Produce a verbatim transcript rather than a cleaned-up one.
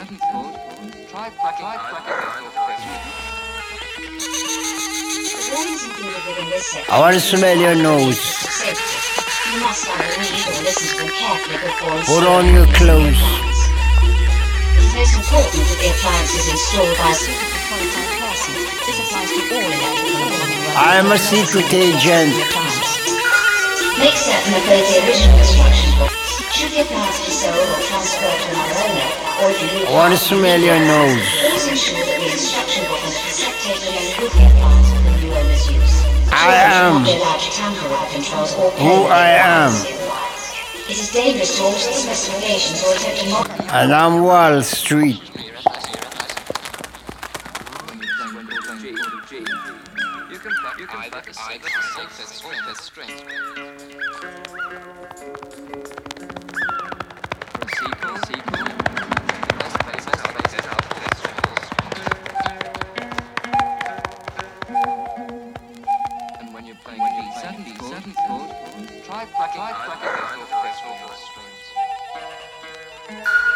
seventh chord, try plucking out the I want to smell your nose. You must either read or listen to them carefully before Put installing on your these clothes. appliances. It is most important that the appliance is installed by a suitably qualified person. This applies to all electrical and plumbing work. I am a secret agent. Make certain that both the original instruction book, should the appliance be sold or transferred to another owner, or if you leave I want to smell your nose. always ensure that the instruction book and cassette tape remain with the appliance for the new owner's use. I Children should am not be allowed to tamper with the controls or play who with the I am. appliance. It is dangerous to alter the specifications or attempt to modify. And I'm Wall Street. You can pluck either the safest or the strength. For a sequel, sequel, the best place is places out for the strings. And when you're playing the seventh chord, seventh chord, try plucking out the strings.